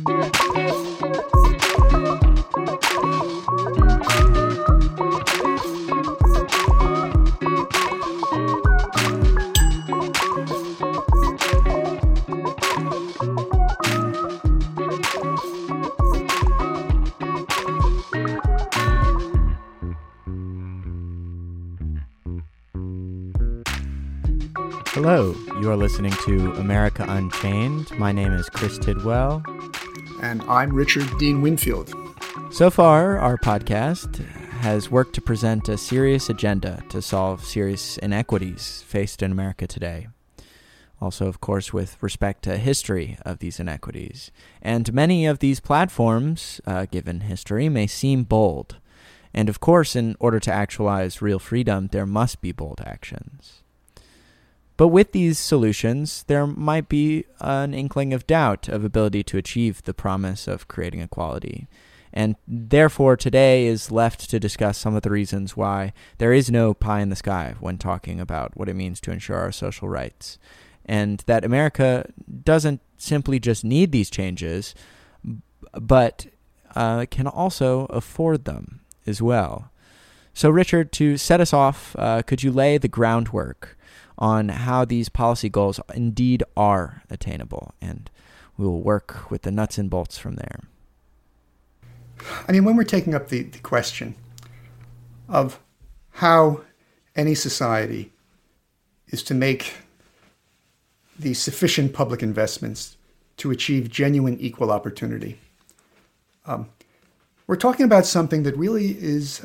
Hello, you are listening to America Unchained. My name is Chris Tidwell. And I'm Richard Dean Winfield. So far, our podcast has worked to present a serious agenda to solve serious inequities faced in America today. Also, of course, with respect to history of these inequities. And many of these platforms, given history, may seem bold. And of course, in order to actualize real freedom, there must be bold actions. But with these solutions, there might be an inkling of doubt of ability to achieve the promise of creating equality. And therefore, today is left to discuss some of the reasons why there is no pie in the sky when talking about what it means to ensure our social rights. And that America doesn't simply just need these changes, but can also afford them as well. So, Richard, to set us off, could you lay the groundwork on how these policy goals indeed are attainable, and we will work with the nuts and bolts from there. I mean, when we're taking up the question of how any society is to make the sufficient public investments to achieve genuine equal opportunity, we're talking about something that really is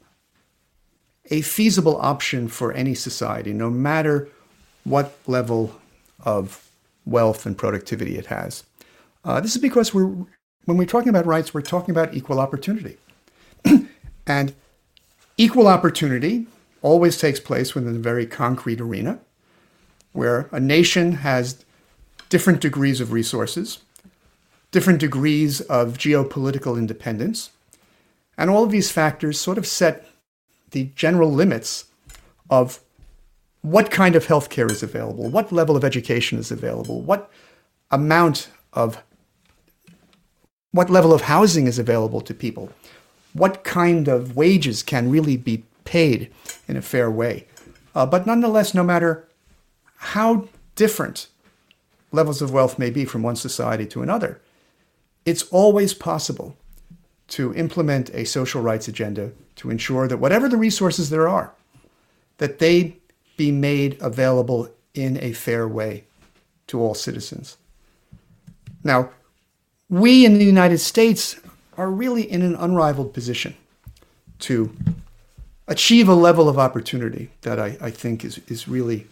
a feasible option for any society, no matter what level of wealth and productivity it has. This is because when we're talking about rights, we're talking about equal opportunity. And equal opportunity always takes place within a very concrete arena, where a nation has different degrees of resources, different degrees of geopolitical independence, and all of these factors sort of set the general limits of what kind of healthcare is available, what level of education is available, what level of housing is available to people, what kind of wages can really be paid in a fair way. But nonetheless, no matter how different levels of wealth may be from one society to another, it's always possible to implement a social rights agenda to ensure that whatever the resources there are, that they be made available in a fair way to all citizens. Now, we in the United States are really in an unrivaled position to achieve a level of opportunity that I think is really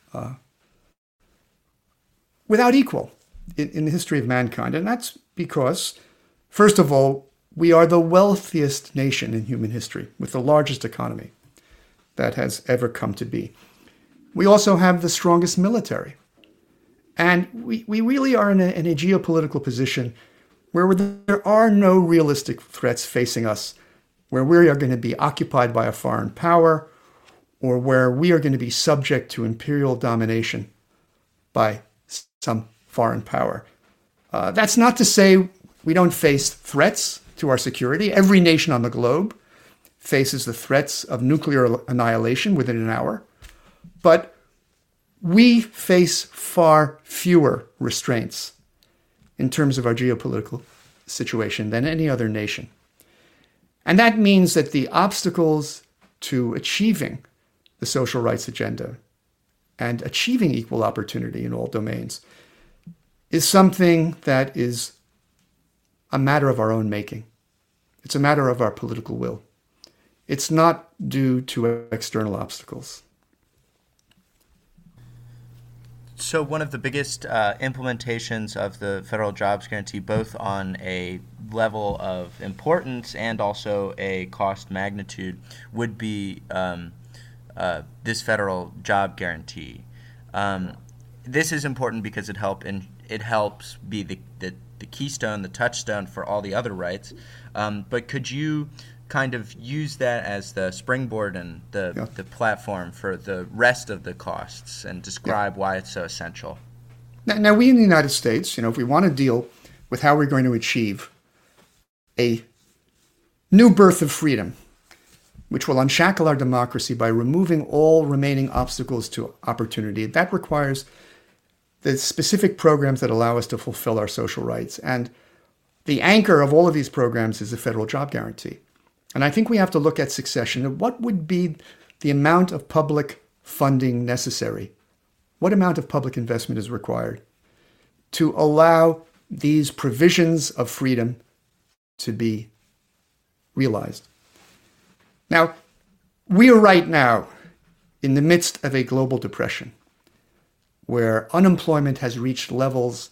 without equal in the history of mankind. And that's because, first of all, we are the wealthiest nation in human history, with the largest economy that has ever come to be. We also have the strongest military. And we really are in a geopolitical position where there are no realistic threats facing us, where we are going to be occupied by a foreign power, or where we are going to be subject to imperial domination by some foreign power. That's not to say we don't face threats to our security. Every nation on the globe faces the threats of nuclear annihilation within an hour. But we face far fewer restraints in terms of our geopolitical situation than any other nation. And that means that the obstacles to achieving the social rights agenda and achieving equal opportunity in all domains is something that is a matter of our own making. It's a matter of our political will. It's not due to external obstacles. So one of the biggest implementations of the federal jobs guarantee, both on a level of importance and also a cost magnitude, would be this federal job guarantee. This is important because it helps be the keystone, the touchstone for all the other rights. But could you kind of use that as the springboard and the platform for the rest of the costs and describe why it's so essential? Now, we in the United States, if we want to deal with how we're going to achieve a new birth of freedom, which will unshackle our democracy by removing all remaining obstacles to opportunity. That requires the specific programs that allow us to fulfill our social rights. And the anchor of all of these programs is the federal job guarantee. And I think we have to look at succession of what would be the amount of public funding necessary, what amount of public investment is required to allow these provisions of freedom to be realized. Now, we are right now in the midst of a global depression where unemployment has reached levels,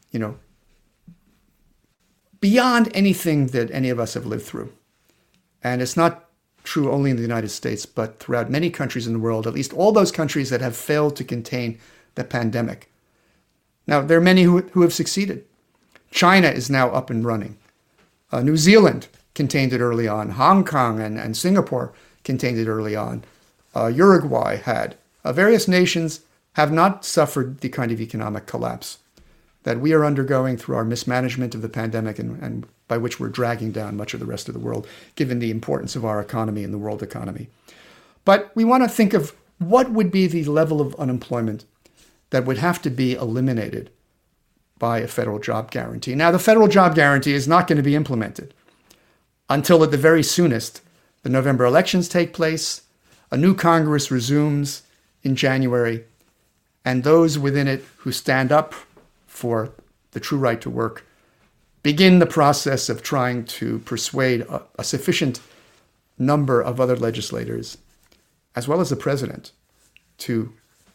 beyond anything that any of us have lived through. And it's not true only in the United States, but throughout many countries in the world, at least all those countries that have failed to contain the pandemic. Now, there are many who have succeeded. China is now up and running. New Zealand contained it early on. Hong Kong and Singapore contained it early on. Uruguay had. Various nations have not suffered the kind of economic collapse that we are undergoing through our mismanagement of the pandemic and by which we're dragging down much of the rest of the world, given the importance of our economy in the world economy. But we want to think of what would be the level of unemployment that would have to be eliminated by a federal job guarantee. Now, the federal job guarantee is not going to be implemented until at the very soonest, the November elections take place, a new Congress resumes in January, and those within it who stand up for the true right to work begin the process of trying to persuade a sufficient number of other legislators, as well as the president, to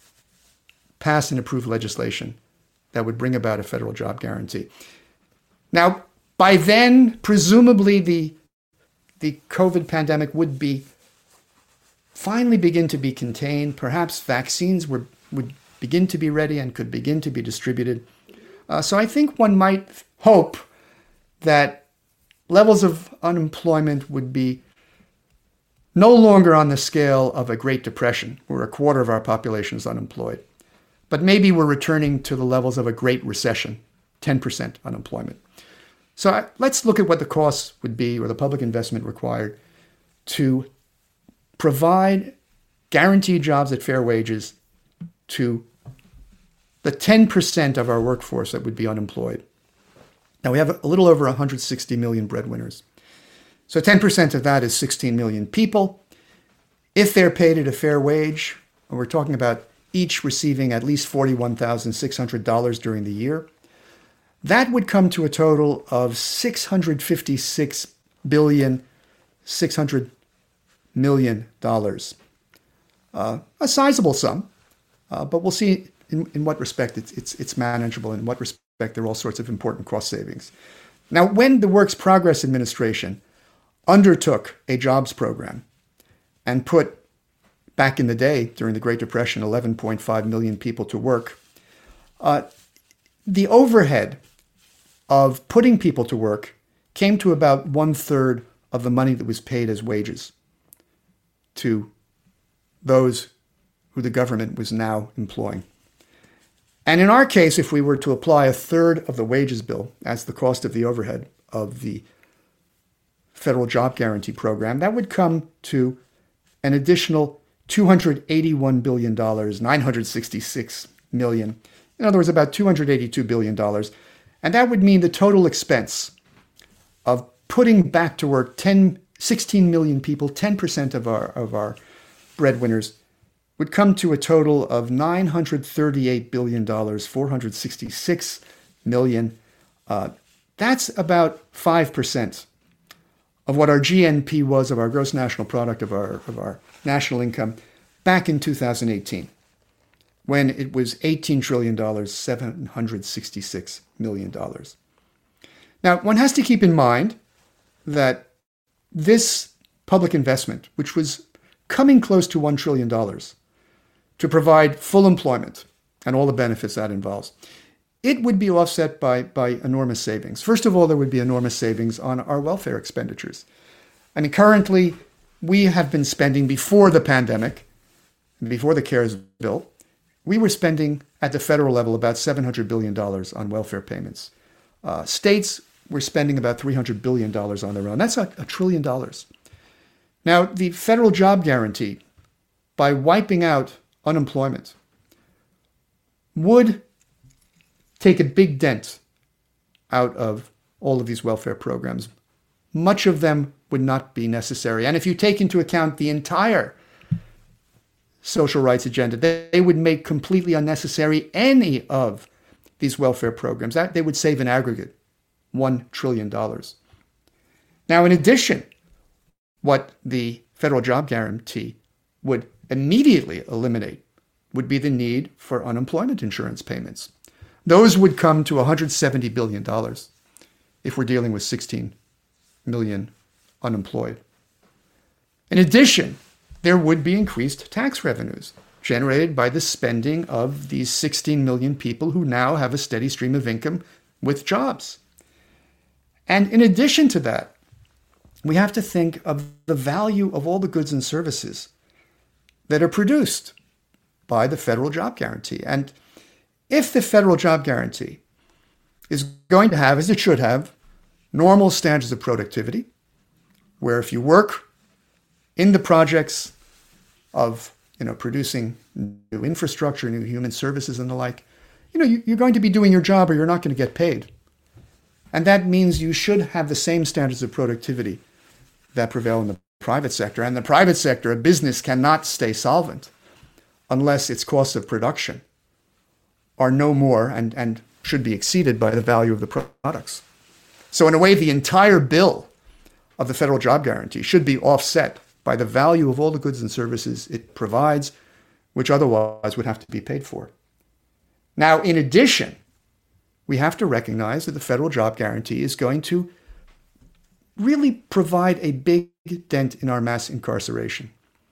pass and approve legislation that would bring about a federal job guarantee. Now, by then, presumably the COVID pandemic would be finally begin to be contained. Perhaps vaccines would begin to be ready and could begin to be distributed. So I think one might hope that levels of unemployment would be no longer on the scale of a Great Depression, where a quarter of our population is unemployed. But maybe we're returning to the levels of a Great Recession, 10% unemployment. So let's look at what the costs would be, or the public investment required, to provide guaranteed jobs at fair wages to the 10% of our workforce that would be unemployed. Now, we have a little over 160 million breadwinners. So 10% of that is 16 million people. If they're paid at a fair wage, and we're talking about each receiving at least $41,600 during the year, that would come to a total of $656,600,000,000. A sizable sum, but we'll see in what respect it's manageable, in what respect there are all sorts of important cost savings. Now, when the Works Progress Administration undertook a jobs program and put, back in the day, during the Great Depression, 11.5 million people to work, the overhead of putting people to work came to about 1/3 of the money that was paid as wages to those who the government was now employing. And in our case, if we were to apply 1/3 of the wages bill as the cost of the overhead of the federal job guarantee program, that would come to an additional $281 billion, $966 million. In other words, about $282 billion. And that would mean the total expense of putting back to work 16 million people, 10% of our breadwinners, would come to a total of $938 billion, $466 million. That's about 5% of what our GNP was, of our gross national product, of our national income, back in 2018, when it was $18 trillion, $766 million. Now, one has to keep in mind that this public investment, which was coming close to $1 trillion, to provide full employment and all the benefits that involves, it would be offset by enormous savings. First of all, there would be enormous savings on our welfare expenditures. I mean, currently, we have been spending, before the pandemic, before the CARES bill, we were spending at the federal level about $700 billion on welfare payments. States were spending about $300 billion on their own. That's $1 trillion. Now, the federal job guarantee, by wiping out unemployment, would take a big dent out of all of these welfare programs. Much of them would not be necessary. And if you take into account the entire social rights agenda, they would make completely unnecessary any of these welfare programs. That they would save in aggregate $1 trillion. Now, in addition, what the federal job guarantee would immediately eliminate would be the need for unemployment insurance payments. Those would come to $170 billion if we're dealing with 16 million unemployed. In addition, there would be increased tax revenues generated by the spending of these 16 million people who now have a steady stream of income with jobs. And in addition to that, we have to think of the value of all the goods and services that are produced by the federal job guarantee. And if the federal job guarantee is going to have, as it should have, normal standards of productivity, where if you work in the projects of producing new infrastructure, new human services and the like, you're going to be doing your job or you're not going to get paid. And that means you should have the same standards of productivity that prevail in the private sector. And the private sector, a business, cannot stay solvent unless its costs of production are no more and should be exceeded by the value of the products. So in a way, the entire bill of the federal job guarantee should be offset by the value of all the goods and services it provides, which otherwise would have to be paid for. Now, in addition, we have to recognize that the federal job guarantee is going to really provide a big dent in our mass incarceration,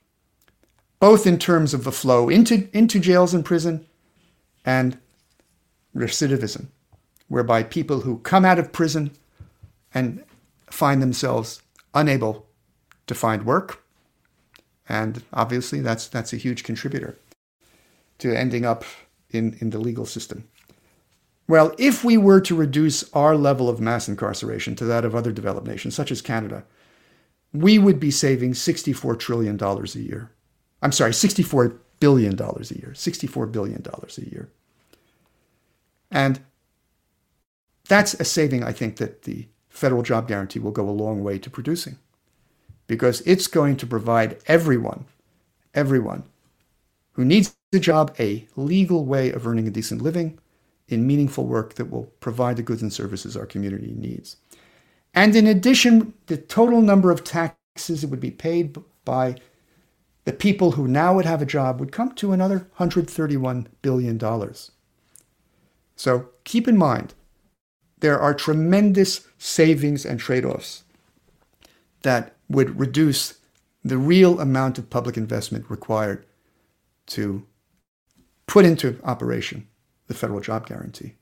both in terms of the flow into jails and prison and recidivism, whereby people who come out of prison and find themselves unable to find work. And obviously that's a huge contributor to ending up in the legal system. Well, if we were to reduce our level of mass incarceration to that of other developed nations, such as Canada, we would be saving $64 trillion a year. I'm sorry, $64 billion a year. $64 billion a year. And that's a saving, I think, that the federal job guarantee will go a long way to producing, because it's going to provide everyone who needs a job a legal way of earning a decent living in meaningful work that will provide the goods and services our community needs. And in addition, the total number of taxes that would be paid by the people who now would have a job would come to another $131 billion. So keep in mind, there are tremendous savings and trade-offs that would reduce the real amount of public investment required to put into operation the federal job guarantee.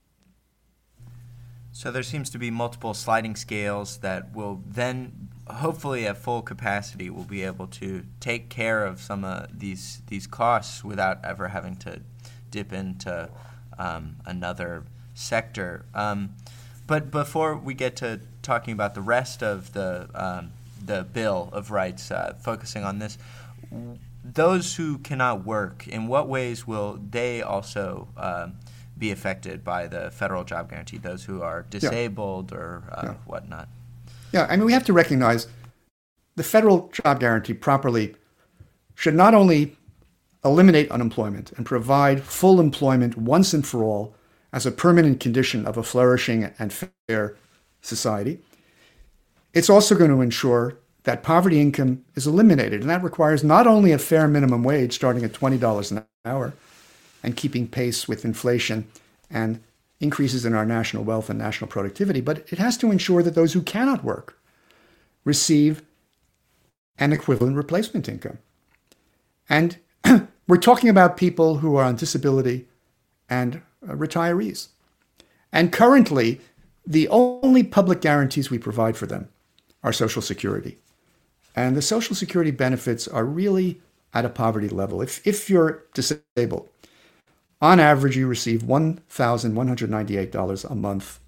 So there seems to be multiple sliding scales that will then, hopefully at full capacity, will be able to take care of some of these costs without ever having to dip into another sector. But before we get to talking about the rest of the Bill of Rights, focusing on this, those who cannot work, in what ways will they also be affected by the federal job guarantee? Those who are disabled or whatnot? Yeah, I mean, we have to recognize the federal job guarantee properly should not only eliminate unemployment and provide full employment once and for all as a permanent condition of a flourishing and fair society. It's also going to ensure that poverty income is eliminated, and that requires not only a fair minimum wage starting at $20 an hour and keeping pace with inflation and increases in our national wealth and national productivity, but it has to ensure that those who cannot work receive an equivalent replacement income. And we're talking about people who are on disability and retirees. And currently, the only public guarantees we provide for them are Social Security. And the Social Security benefits are really at a poverty level. If you're disabled, on average, you receive $1,198 a month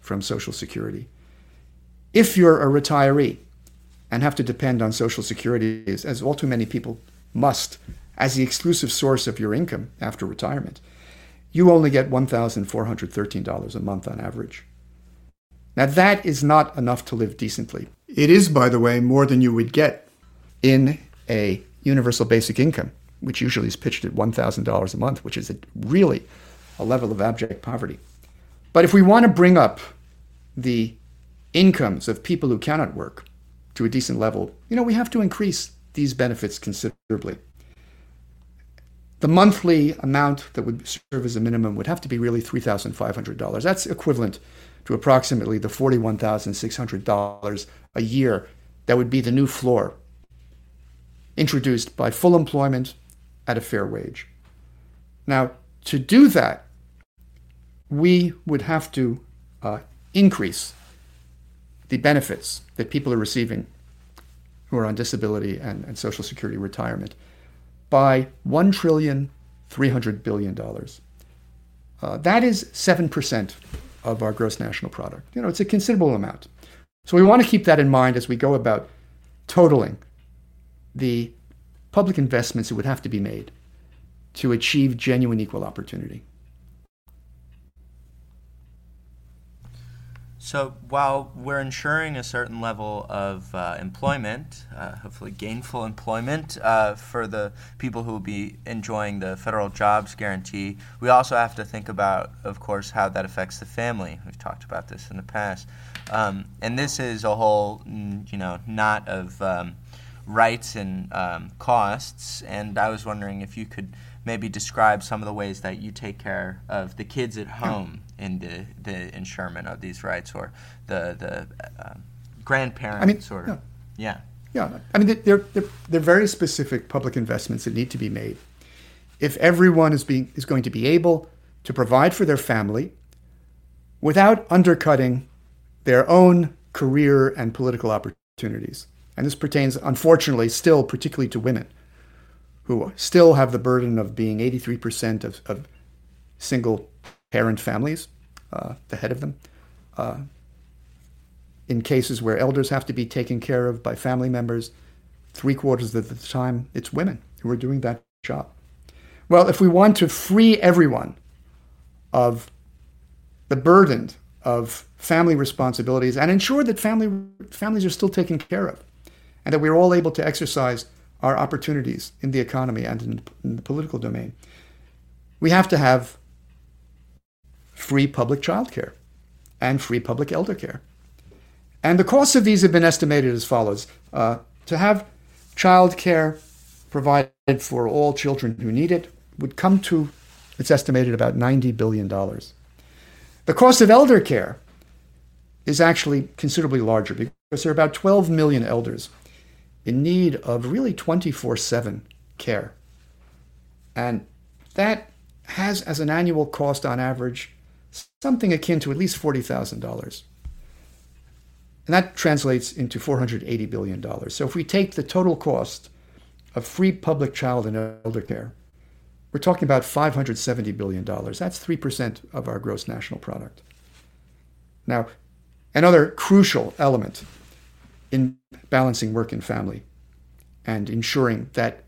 from Social Security. If you're a retiree and have to depend on Social Security, as all too many people must, as the exclusive source of your income after retirement, you only get $1,413 a month on average. Now, that is not enough to live decently. It is, by the way, more than you would get in a universal basic income, which usually is pitched at $1,000 a month, which is really a level of abject poverty. But if we want to bring up the incomes of people who cannot work to a decent level, we have to increase these benefits considerably. The monthly amount that would serve as a minimum would have to be really $3,500. That's equivalent to approximately the $41,600 a year that would be the new floor, introduced by full employment at a fair wage. Now, to do that, we would have to increase the benefits that people are receiving who are on disability and Social Security retirement by $1.3 trillion. That is 7% of our gross national product. It's a considerable amount. So we want to keep that in mind as we go about totaling the public investments that would have to be made to achieve genuine equal opportunity. So while we're ensuring a certain level of employment, hopefully gainful employment for the people who will be enjoying the federal jobs guarantee, we also have to think about, of course, how that affects the family. We've talked about this in the past. And this is a whole, knot of rights and costs. And I was wondering if you could maybe describe some of the ways that you take care of the kids at home in the ensurement of these rights, or the grandparents, Yeah. I mean, they're very specific public investments that need to be made. If everyone is going to be able to provide for their family without undercutting their own career and political opportunities. And this pertains, unfortunately, still particularly to women, who still have the burden of being 83% of single-parent families, the head of them, in cases where elders have to be taken care of by family members, 3/4 of the time it's women who are doing that job. Well, if we want to free everyone of the burden of family responsibilities and ensure that families are still taken care of, and that we're all able to exercise our opportunities in the economy and in the political domain, we have to have free public child care and free public elder care. And the costs of these have been estimated as follows. To have child care provided for all children who need it would come to, it's estimated, about $90 billion. The cost of elder care is actually considerably larger because there are about 12 million elders in need of really 24/7 care. And that has as an annual cost on average something akin to at least $40,000. And that translates into $480 billion. So if we take the total cost of free public child and elder care, we're talking about $570 billion. That's 3% of our gross national product. Now, another crucial element in balancing work and family and ensuring that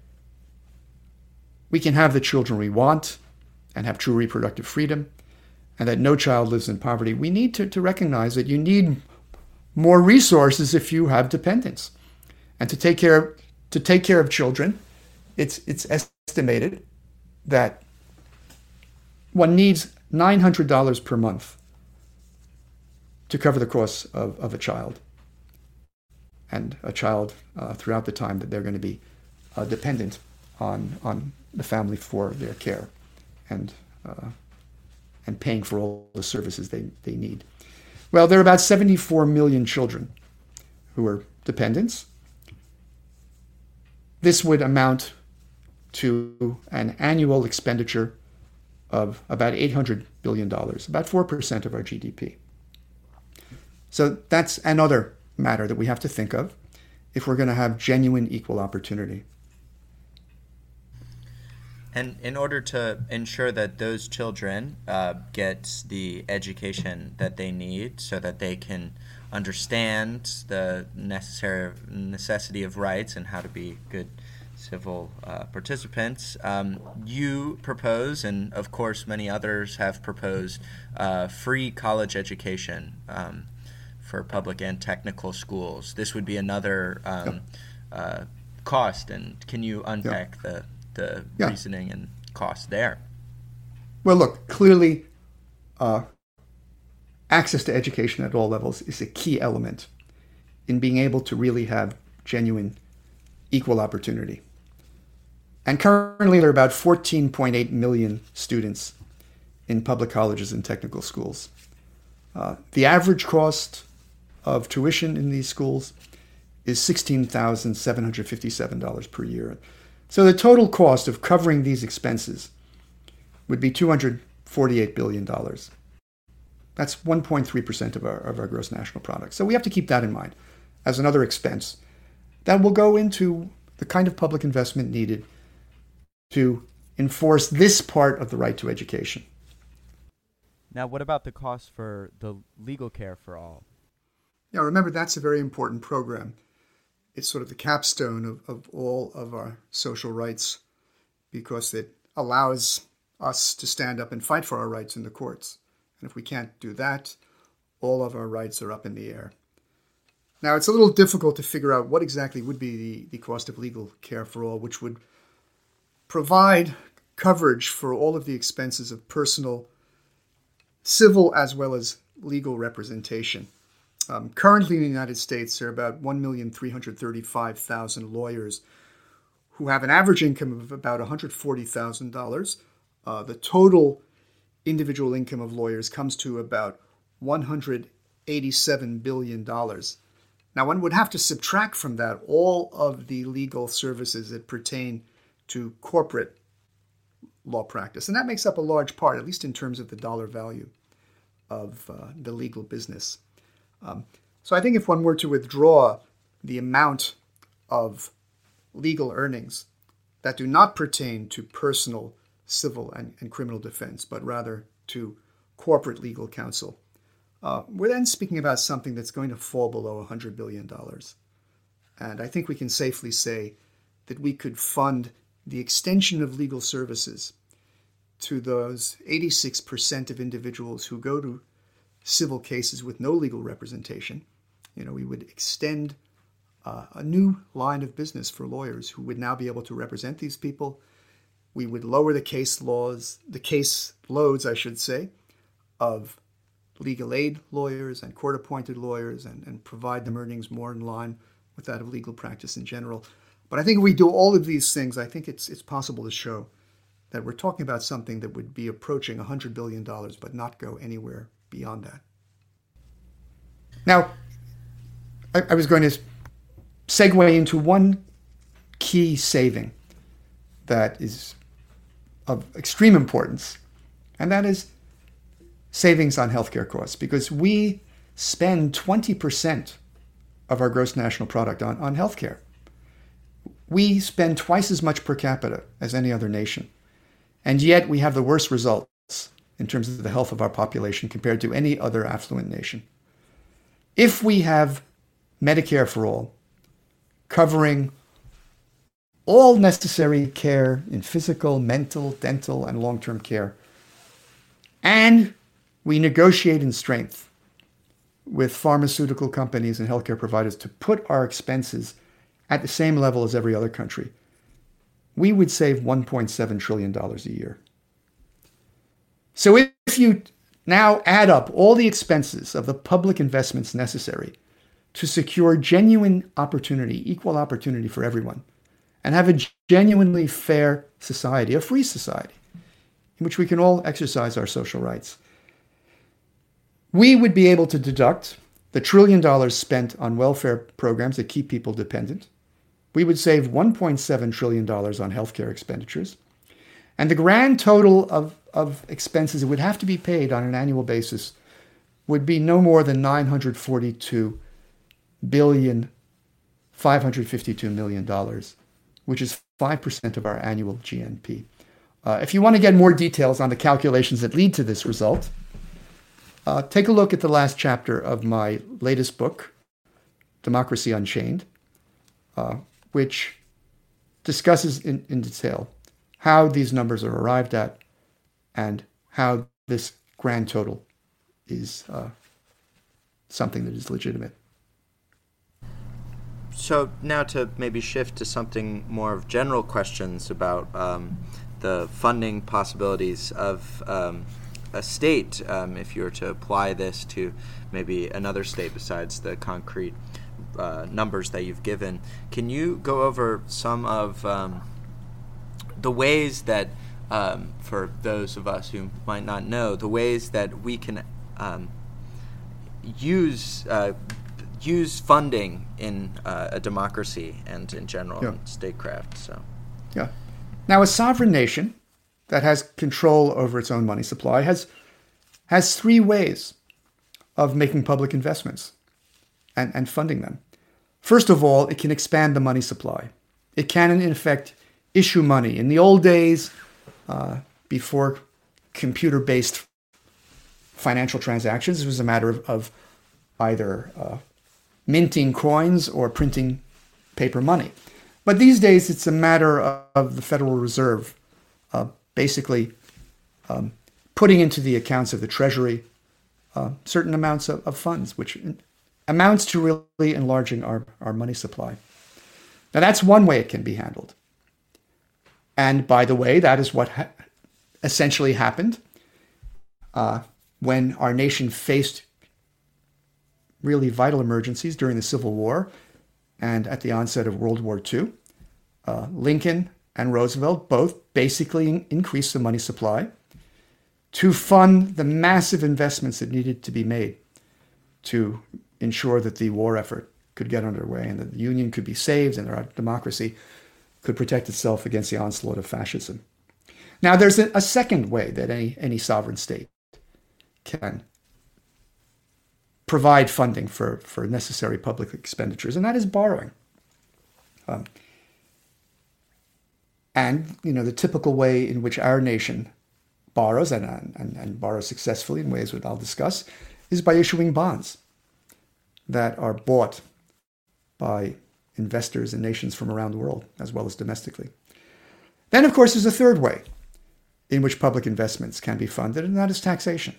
we can have the children we want and have true reproductive freedom and that no child lives in poverty, we need to recognize that you need more resources if you have dependents. And to take care of children, it's estimated that one needs $900 per month to cover the costs of a child. And a child throughout the time that they're going to be dependent on the family for their care and paying for all the services they need. Well, there are about 74 million children who are dependents. This would amount to an annual expenditure of about $800 billion, about 4% of our GDP. So that's another matter that we have to think of if we're going to have genuine equal opportunity. And in order to ensure that those children get the education that they need so that they can understand the necessity of rights and how to be good civil participants, you propose, and of course many others have proposed, free college education for public and technical schools. This would be another cost, and can you unpack the reasoning and cost there? Well, look, clearly access to education at all levels is a key element in being able to really have genuine equal opportunity. And currently there are about 14.8 million students in public colleges and technical schools. The average cost of tuition in these schools is $16,757 per year. So the total cost of covering these expenses would be $248 billion. That's 1.3% of our gross national product. So we have to keep that in mind as another expense that will go into the kind of public investment needed to enforce this part of the right to education. Now, what about the cost for the legal care for all? Now, remember, that's a very important program. It's sort of the capstone of all of our social rights because it allows us to stand up and fight for our rights in the courts. And if we can't do that, all of our rights are up in the air. Now, it's a little difficult to figure out what exactly would be the cost of legal care for all, which would provide coverage for all of the expenses of personal, civil, as well as legal representation. Currently in the United States, there are about 1,335,000 lawyers who have an average income of about $140,000. The total individual income of lawyers comes to about $187 billion. Now, one would have to subtract from that all of the legal services that pertain to corporate law practice. And that makes up a large part, at least in terms of the dollar value of the legal business. So I think if one were to withdraw the amount of legal earnings that do not pertain to personal, civil, and criminal defense, but rather to corporate legal counsel, we're then speaking about something that's going to fall below $100 billion. And I think we can safely say that we could fund the extension of legal services to those 86% of individuals who go to civil cases with no legal representation. We would extend a new line of business for lawyers who would now be able to represent these people. We would lower the case loads, I should say, of legal aid lawyers and court-appointed lawyers and provide them earnings more in line with that of legal practice in general. But I think if we do all of these things, I think it's possible to show that we're talking about something that would be approaching $100 billion, but not go anywhere beyond that. Now, I was going to segue into one key saving that is of extreme importance, and that is savings on healthcare costs, because we spend 20% of our gross national product on healthcare. We spend twice as much per capita as any other nation, and yet we have the worst results in terms of the health of our population compared to any other affluent nation. If we have Medicare for all, covering all necessary care in physical, mental, dental, and long-term care, and we negotiate in strength with pharmaceutical companies and healthcare providers to put our expenses at the same level as every other country, we would save $1.7 trillion a year. So if you now add up all the expenses of the public investments necessary to secure genuine opportunity, equal opportunity for everyone, and have a genuinely fair society, a free society, in which we can all exercise our social rights, we would be able to deduct the $1 trillion spent on welfare programs that keep people dependent. We would save $1.7 trillion on healthcare expenditures. And the grand total of expenses that would have to be paid on an annual basis would be no more than $942,552 million, which is 5% of our annual GNP. If you want to get more details on the calculations that lead to this result, take a look at the last chapter of my latest book, Democracy Unchained, which discusses in detail how these numbers are arrived at and how this grand total is something that is legitimate. So now to maybe shift to something more of general questions about the funding possibilities of a state, if you were to apply this to maybe another state besides the concrete numbers that you've given. Can you go over some of the ways that, for those of us who might not know, the ways that we can use funding in a democracy and in general in statecraft? So, yeah. Now, a sovereign nation that has control over its own money supply has three ways of making public investments and funding them. First of all, it can expand the money supply. It can, in effect, issue money. In the old days, before computer-based financial transactions, it was a matter of either minting coins or printing paper money. But these days, it's a matter of the Federal Reserve basically putting into the accounts of the Treasury certain amounts of funds, which amounts to really enlarging our money supply. Now, that's one way it can be handled. And by the way, that is what essentially happened when our nation faced really vital emergencies during the Civil War and at the onset of World War II. Lincoln and Roosevelt both basically increased the money supply to fund the massive investments that needed to be made to ensure that the war effort could get underway and that the Union could be saved and our democracy could protect itself against the onslaught of fascism. Now, there's a second way that any sovereign state can provide funding for necessary public expenditures, and that is borrowing. And the typical way in which our nation borrows and borrows successfully in ways that I'll discuss is by issuing bonds that are bought by investors and nations from around the world, as well as domestically. Then, of course, there's a third way in which public investments can be funded, and that is taxation.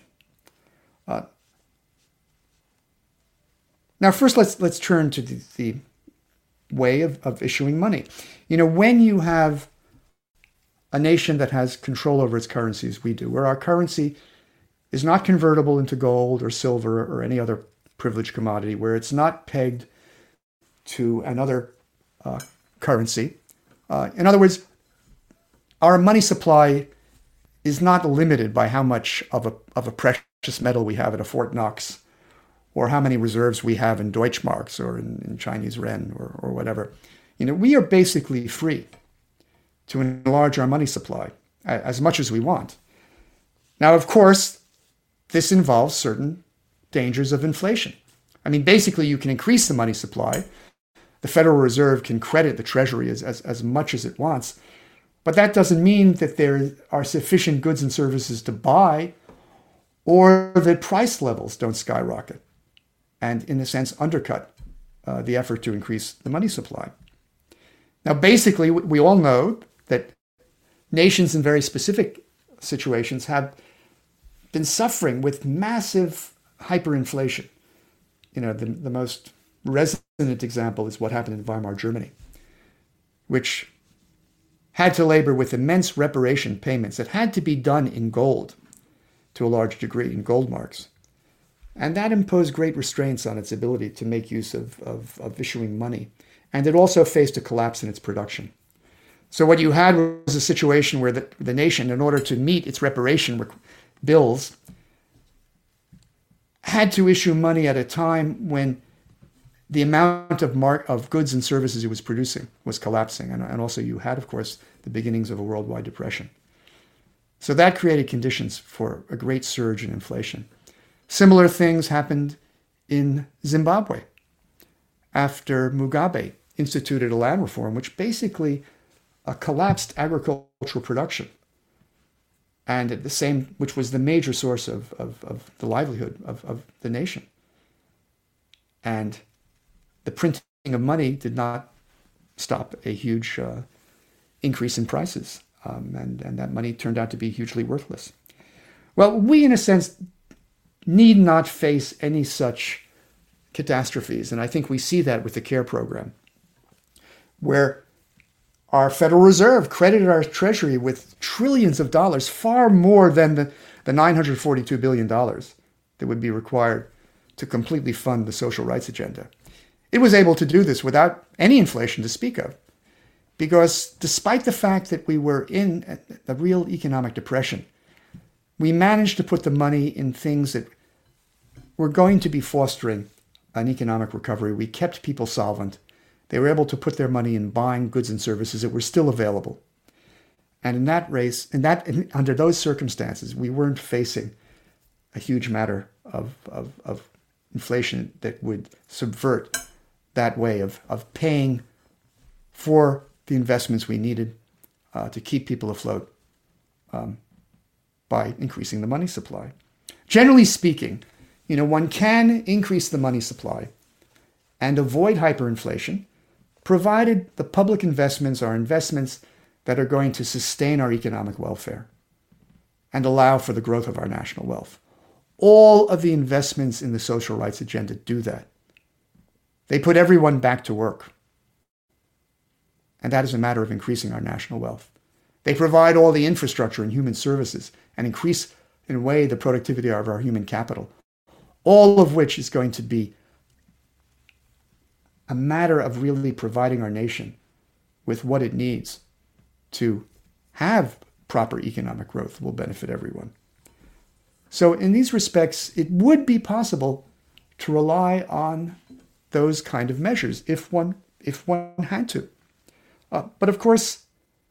Now, first, let's turn to the way of issuing money. When you have a nation that has control over its currency, as we do, where our currency is not convertible into gold or silver or any other privileged commodity, where it's not pegged to another currency. In other words, our money supply is not limited by how much of a precious metal we have at a Fort Knox, or how many reserves we have in Deutschmarks or in Chinese Ren or whatever. We are basically free to enlarge our money supply as much as we want. Now, of course, this involves certain dangers of inflation. Basically, you can increase the money supply. The Federal Reserve can credit the Treasury as much as it wants. But that doesn't mean that there are sufficient goods and services to buy, or that price levels don't skyrocket and, in a sense, undercut the effort to increase the money supply. Now, basically, we all know that nations in very specific situations have been suffering with massive hyperinflation. The most resonant example is what happened in Weimar Germany, which had to labor with immense reparation payments that had to be done in gold to a large degree, in gold marks. And that imposed great restraints on its ability to make use of issuing money. And it also faced a collapse in its production. So what you had was a situation where the nation, in order to meet its reparation bills, had to issue money at a time when the amount of goods and services it was producing was collapsing. And also you had, of course, the beginnings of a worldwide depression. So that created conditions for a great surge in inflation. Similar things happened in Zimbabwe after Mugabe instituted a land reform, which basically collapsed agricultural production and at the same, which was the major source of the livelihood of the nation. And the printing of money did not stop a huge increase in prices, and that money turned out to be hugely worthless. Well, we, in a sense, need not face any such catastrophes, and I think we see that with the CARE program, where our Federal Reserve credited our Treasury with trillions of dollars, far more than the $942 billion that would be required to completely fund the social rights agenda. It was able to do this without any inflation to speak of, because despite the fact that we were in a real economic depression, we managed to put the money in things that were going to be fostering an economic recovery. We kept people solvent. They were able to put their money in buying goods and services that were still available. And in that race, under those circumstances, we weren't facing a huge matter of inflation that would subvert that way of paying for the investments we needed to keep people afloat by increasing the money supply. Generally speaking, one can increase the money supply and avoid hyperinflation, provided the public investments are investments that are going to sustain our economic welfare and allow for the growth of our national wealth. All of the investments in the social rights agenda do that. They put everyone back to work. And that is a matter of increasing our national wealth. They provide all the infrastructure and human services and increase, in a way, the productivity of our human capital, all of which is going to be a matter of really providing our nation with what it needs to have proper economic growth that will benefit everyone. So in these respects, it would be possible to rely on those kind of measures if one had to. But of course,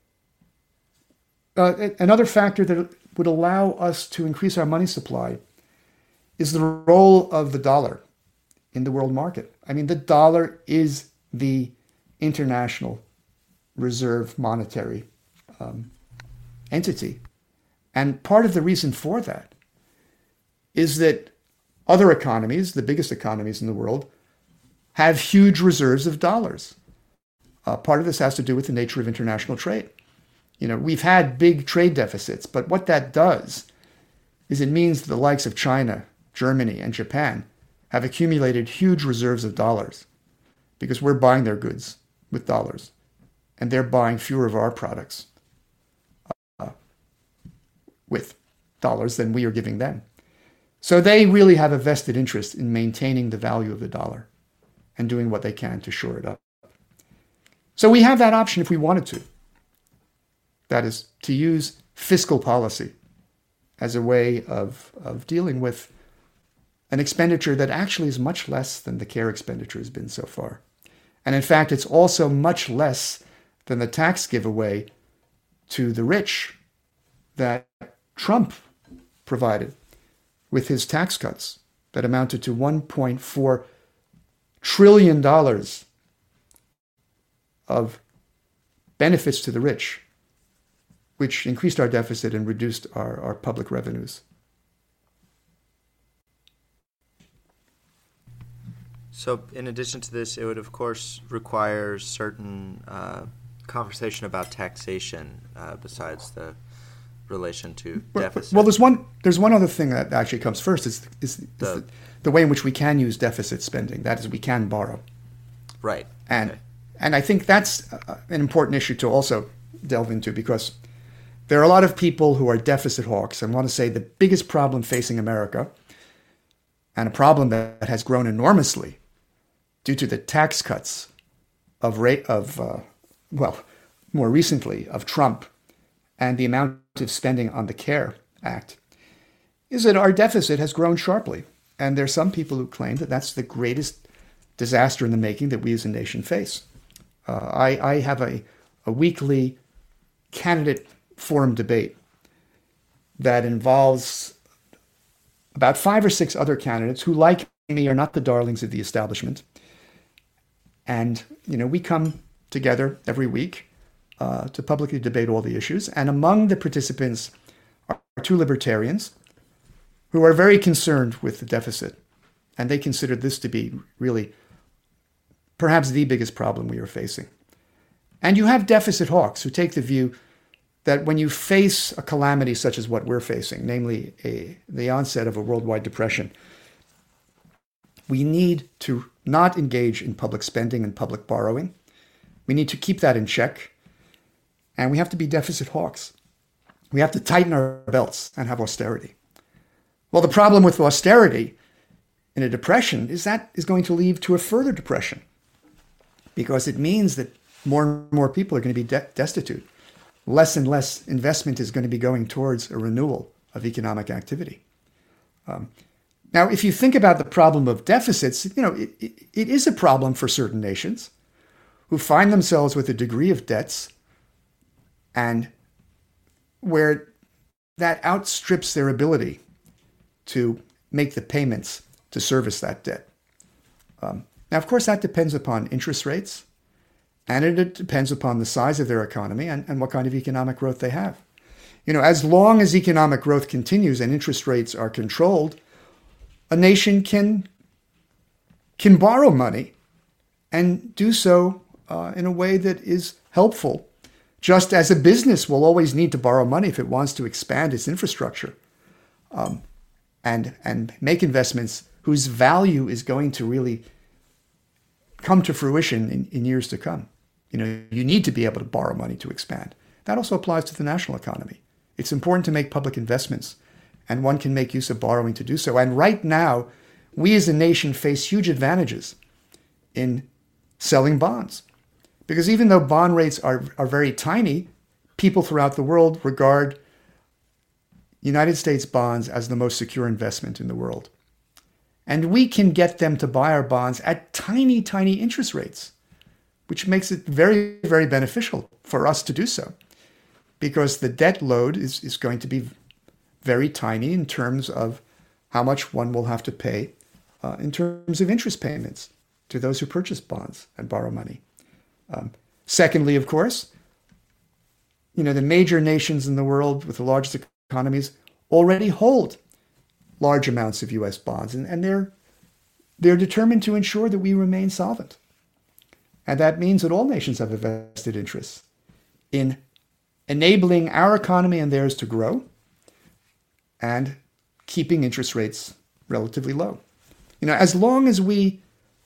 another factor that would allow us to increase our money supply is the role of the dollar in the world market. I mean, the dollar is the international reserve monetary entity. And part of the reason for that is that other economies, the biggest economies in the world, have huge reserves of dollars. Part of this has to do with the nature of international trade. We've had big trade deficits, but what that does is it means that the likes of China, Germany, and Japan have accumulated huge reserves of dollars because we're buying their goods with dollars and they're buying fewer of our products with dollars than we are giving them. So they really have a vested interest in maintaining the value of the dollar and doing what they can to shore it up. So we have that option if we wanted to. That is, to use fiscal policy as a way of dealing with an expenditure that actually is much less than the CARE expenditure has been so far. And in fact, it's also much less than the tax giveaway to the rich that Trump provided with his tax cuts that amounted to $1.4 trillion of benefits to the rich, which increased our deficit and reduced our public revenues. So in addition to this, it would, of course, require certain conversation about taxation besides the relation to deficit. Well, there's one other thing that actually comes first is the way in which we can use deficit spending. That is, we can borrow. Right. And I think that's an important issue to also delve into, because there are a lot of people who are deficit hawks and want to say the biggest problem facing America, and a problem that has grown enormously due to the tax cuts more recently of Trump and the amount of spending on the CARE Act, is that our deficit has grown sharply. And there are some people who claim that that's the greatest disaster in the making that we as a nation face. I have a weekly candidate forum debate that involves about 5 or 6 other candidates who, like me, are not the darlings of the establishment. And, we come together every week to publicly debate all the issues. And among the participants are two libertarians who are very concerned with the deficit. And they consider this to be really perhaps the biggest problem we are facing. And you have deficit hawks who take the view that when you face a calamity such as what we're facing, namely the onset of a worldwide depression, we need to not engage in public spending and public borrowing. We need to keep that in check. And we have to be deficit hawks. We have to tighten our belts and have austerity. Well, the problem with austerity in a depression is that is going to lead to a further depression, because it means that more and more people are going to be destitute. Less and less investment is going to be going towards a renewal of economic activity. Now, if you think about the problem of deficits, it is a problem for certain nations who find themselves with a degree of debts and where that outstrips their ability to make the payments to service that debt. Now, of course, that depends upon interest rates, and it depends upon the size of their economy and what kind of economic growth they have. As long as economic growth continues and interest rates are controlled, a nation can borrow money and do so in a way that is helpful, just as a business will always need to borrow money if it wants to expand its infrastructure and make investments whose value is going to really come to fruition in years to come. You need to be able to borrow money to expand. That also applies to the national economy. It's important to make public investments, and one can make use of borrowing to do so. And right now, we as a nation face huge advantages in selling bonds. Because even though bond rates are very tiny, people throughout the world regard United States bonds as the most secure investment in the world. And we can get them to buy our bonds at tiny, tiny interest rates, which makes it very, very beneficial for us to do so, because the debt load is going to be very tiny in terms of how much one will have to pay in terms of interest payments to those who purchase bonds and borrow money. Secondly, of course, the major nations in the world with the largest economies already hold large amounts of U.S. bonds, and they're determined to ensure that we remain solvent. And that means that all nations have a vested interest in enabling our economy and theirs to grow and keeping interest rates relatively low. As long as we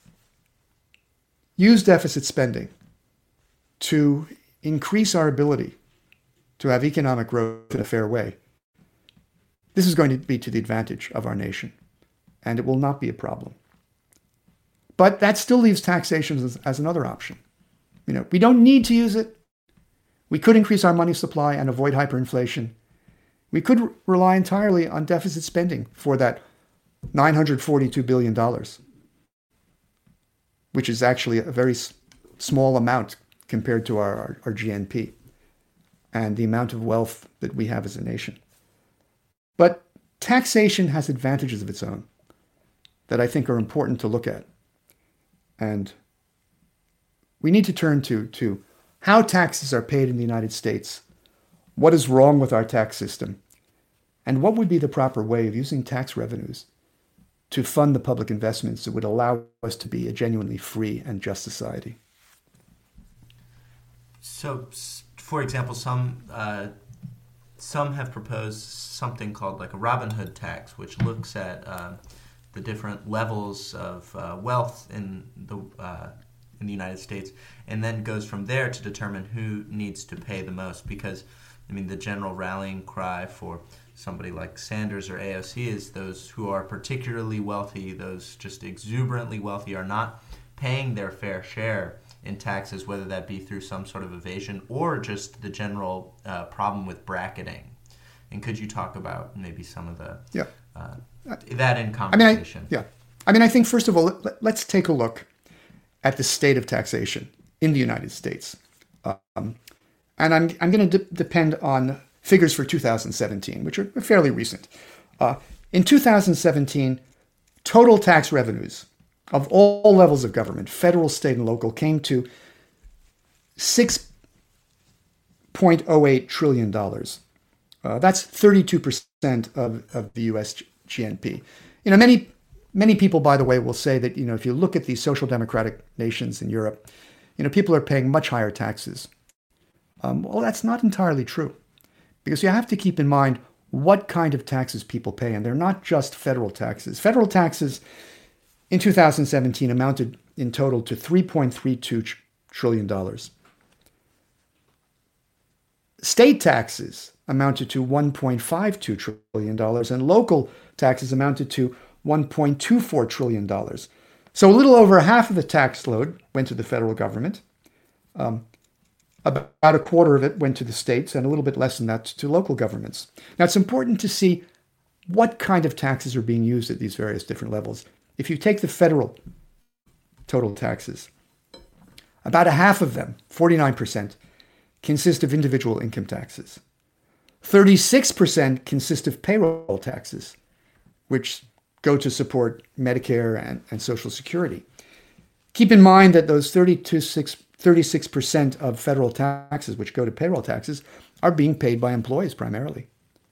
use deficit spending to increase our ability to have economic growth in a fair way, this is going to be to the advantage of our nation, and it will not be a problem. But that still leaves taxation as another option. We don't need to use it. We could increase our money supply and avoid hyperinflation. We could rely entirely on deficit spending for that $942 billion, which is actually a very small amount compared to our GNP and the amount of wealth that we have as a nation. But taxation has advantages of its own that I think are important to look at. And we need to turn to how taxes are paid in the United States, what is wrong with our tax system, and what would be the proper way of using tax revenues to fund the public investments that would allow us to be a genuinely free and just society. So, for example, some have proposed something called like a Robin Hood tax, which looks at the different levels of wealth in the United States, and then goes from there to determine who needs to pay the most. Because, the general rallying cry for somebody like Sanders or AOC is those who are particularly wealthy, those just exuberantly wealthy, are not paying their fair share in taxes, whether that be through some sort of evasion or just the general problem with bracketing. And could you talk about maybe some of the that in conversation? I think, first of all, let's take a look at the state of taxation in the United States. And I'm going to depend on figures for 2017, which are fairly recent. In 2017, total tax revenues of all levels of government, federal, state, and local, came to $6.08 trillion. That's 32% of the U.S. GNP. Many people, by the way, will say that, if you look at these social democratic nations in Europe, people are paying much higher taxes. Well, that's not entirely true, because you have to keep in mind what kind of taxes people pay, and they're not just federal taxes. Federal taxes in 2017 amounted in total to $3.32 trillion. State taxes amounted to $1.52 trillion, and local taxes amounted to $1.24 trillion. So a little over half of the tax load went to the federal government. About a quarter of it went to the states, and a little bit less than that to local governments. Now, it's important to see what kind of taxes are being used at these various different levels. If you take the federal total taxes, about a half of them, 49%, consist of individual income taxes. 36% consist of payroll taxes, which go to support Medicare and Social Security. Keep in mind that those 36% of federal taxes, which go to payroll taxes, are being paid by employees primarily.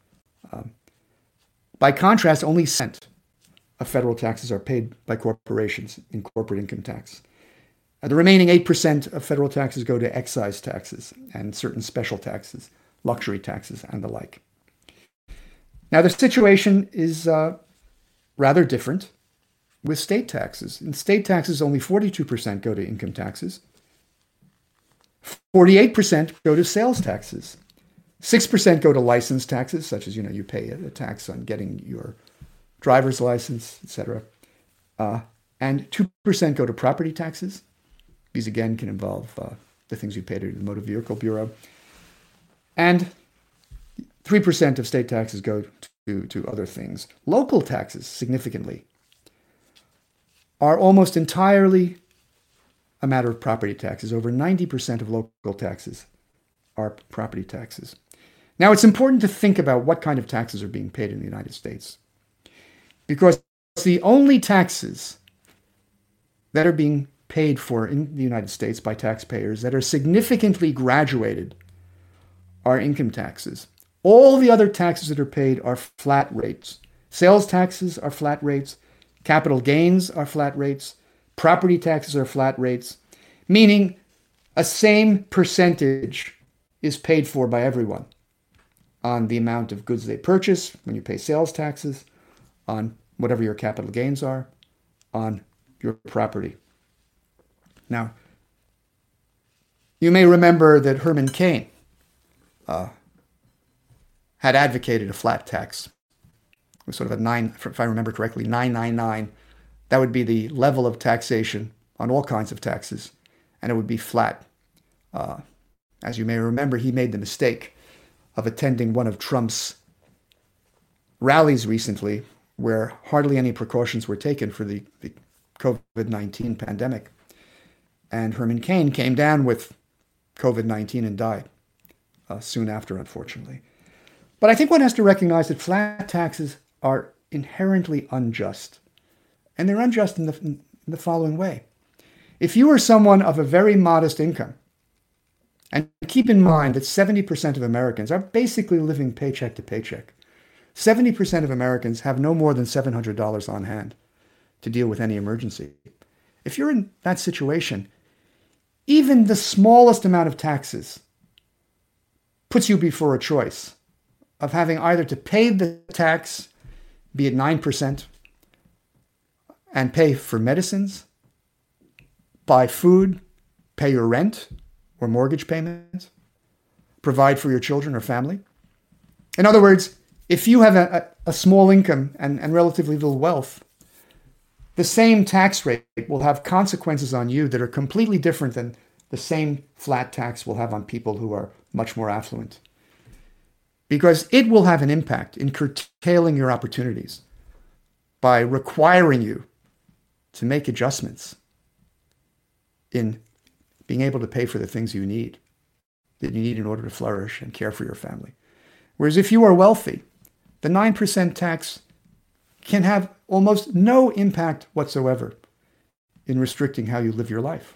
By contrast, only cent of federal taxes are paid by corporations in corporate income tax. The remaining 8% of federal taxes go to excise taxes and certain special taxes, luxury taxes, and the like. Now, the situation is rather different with state taxes. In state taxes, only 42% go to income taxes. 48% go to sales taxes. 6% go to license taxes, such as, you pay a tax on getting your driver's license, etc. And 2% go to property taxes. These, again, can involve the things you pay to the Motor Vehicle Bureau. And 3% of state taxes go to other things. Local taxes, significantly, are almost entirely a matter of property taxes. Over 90% of local taxes are property taxes. Now, it's important to think about what kind of taxes are being paid in the United States, because the only taxes that are being paid for in the United States by taxpayers that are significantly graduated are income taxes. All the other taxes that are paid are flat rates. Sales taxes are flat rates. Capital gains are flat rates. Property taxes are flat rates, meaning a same percentage is paid for by everyone on the amount of goods they purchase when you pay sales taxes, on whatever your capital gains are, on your property. Now, you may remember that Herman Cain had advocated a flat tax. It was sort of if I remember correctly, 999. That would be the level of taxation on all kinds of taxes, and it would be flat. As you may remember, he made the mistake of attending one of Trump's rallies recently, where hardly any precautions were taken for the COVID-19 pandemic. And Herman Cain came down with COVID-19 and died soon after, unfortunately. But I think one has to recognize that flat taxes are inherently unjust. And they're unjust in the following way. If you are someone of a very modest income, and keep in mind that 70% of Americans are basically living paycheck to paycheck. 70% of Americans have no more than $700 on hand to deal with any emergency. If you're in that situation, even the smallest amount of taxes puts you before a choice of having either to pay the tax, be it 9%, and pay for medicines, buy food, pay your rent or mortgage payments, provide for your children or family. In other words, if you have a small income and relatively little wealth, the same tax rate will have consequences on you that are completely different than the same flat tax will have on people who are much more affluent. Because it will have an impact in curtailing your opportunities by requiring you to make adjustments in being able to pay for the things you need, that you need in order to flourish and care for your family. Whereas if you are wealthy, the 9% tax can have almost no impact whatsoever in restricting how you live your life.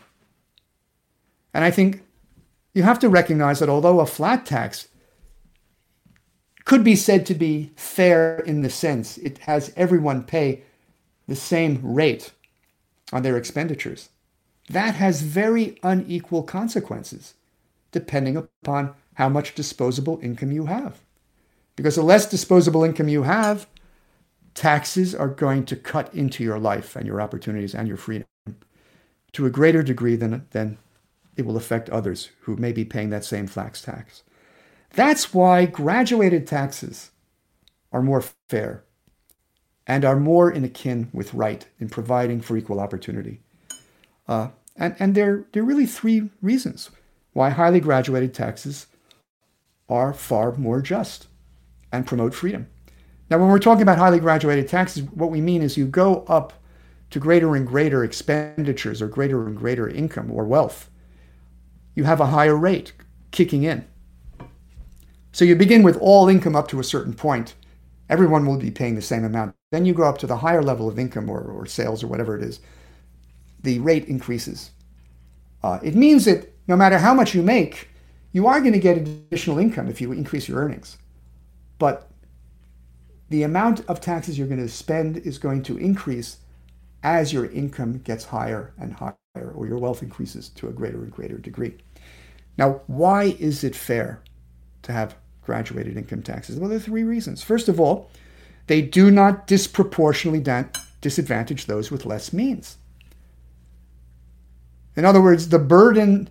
And I think you have to recognize that although a flat tax could be said to be fair in the sense it has everyone pay the same rate on their expenditures. That has very unequal consequences depending upon how much disposable income you have. Because the less disposable income you have, taxes are going to cut into your life and your opportunities and your freedom to a greater degree than it will affect others who may be paying that same flat tax. That's why graduated taxes are more fair and are more in akin with right in providing for equal opportunity. And there are really three reasons why highly graduated taxes are far more just and promote freedom. Now, when we're talking about highly graduated taxes, what we mean is you go up to greater and greater expenditures or greater and greater income or wealth. You have a higher rate kicking in. So you begin with all income up to a certain point. Everyone will be paying the same amount. Then you go up to the higher level of income or sales or whatever it is. The rate increases. It means that no matter how much you make, you are going to get additional income if you increase your earnings. But the amount of taxes you're going to spend is going to increase as your income gets higher and higher, or your wealth increases to a greater and greater degree. Now, why is it fair to have graduated income taxes? Well, there are three reasons. First of all, they do not disproportionately disadvantage those with less means. In other words, the burden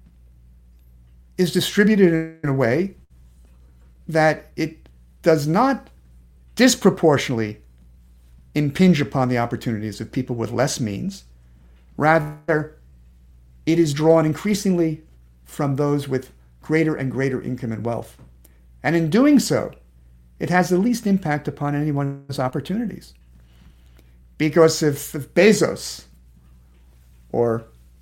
is distributed in a way that it does not disproportionately impinge upon the opportunities of people with less means. Rather, it is drawn increasingly from those with greater and greater income and wealth. And in doing so, it has the least impact upon anyone's opportunities. Because if Bezos or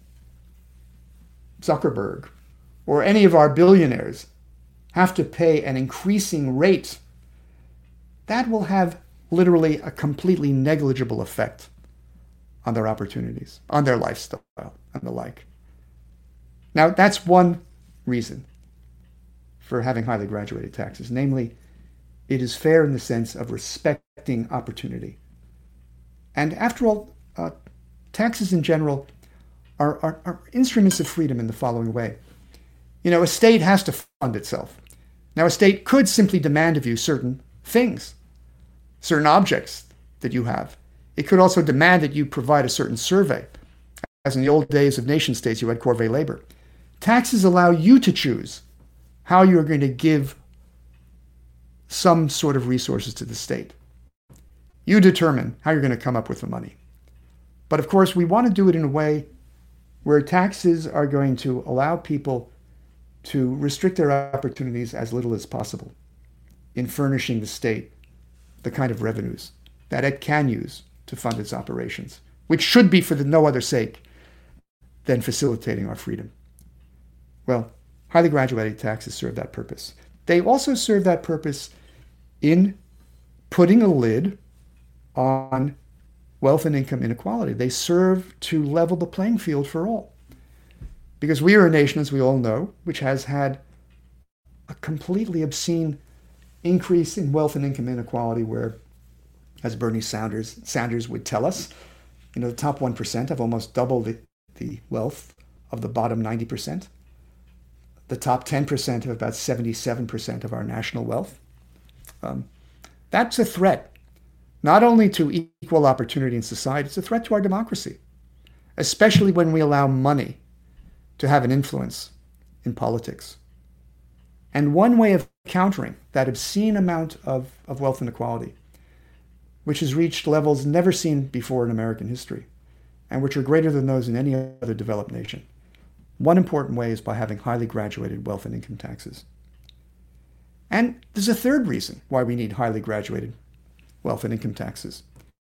Zuckerberg or any of our billionaires have to pay an increasing rate, that will have literally a completely negligible effect on their opportunities, on their lifestyle, and the like. Now, that's one reason for having highly graduated taxes. Namely, it is fair in the sense of respecting opportunity. And after all, taxes in general are instruments of freedom in the following way. You know, a state has to fund itself. Now, a state could simply demand of you certain things, certain objects that you have. It could also demand that you provide a certain survey. As in the old days of nation states, you had corvée labor. Taxes allow you to choose how you're going to give some sort of resources to the state. You determine how you're going to come up with the money. But of course, we want to do it in a way where taxes are going to allow people to restrict their opportunities as little as possible in furnishing the state the kind of revenues that it can use to fund its operations, which should be for no other sake than facilitating our freedom. Well, highly graduated taxes serve that purpose. They also serve that purpose in putting a lid on wealth and income inequality. They serve to level the playing field for all. Because we are a nation, as we all know, which has had a completely obscene increase in wealth and income inequality where, as Bernie Sanders would tell us, you know, the top 1% have almost double the wealth of the bottom 90%. The top 10% have about 77% of our national wealth. That's a threat, not only to equal opportunity in society, it's a threat to our democracy, especially when we allow money to have an influence in politics. And one way of countering that obscene amount of wealth inequality, which has reached levels never seen before in American history, and which are greater than those in any other developed nation, one important way is by having highly graduated wealth and income taxes. And there's a third reason why we need highly graduated wealth and income taxes,